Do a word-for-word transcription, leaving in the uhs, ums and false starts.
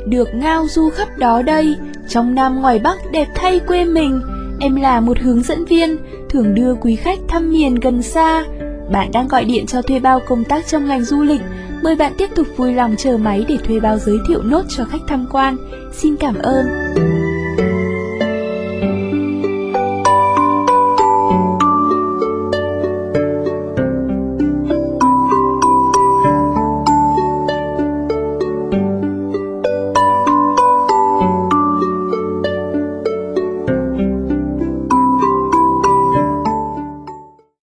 được ngao du khắp đó đây, trong Nam ngoài Bắc đẹp thay quê mình. Em là một hướng dẫn viên, thường đưa quý khách thăm miền gần xa. Bạn đang gọi điện cho thuê bao công tác trong ngành du lịch. Mời bạn tiếp tục vui lòng chờ máy để thuê bao giới thiệu nốt cho khách tham quan. Xin cảm ơn.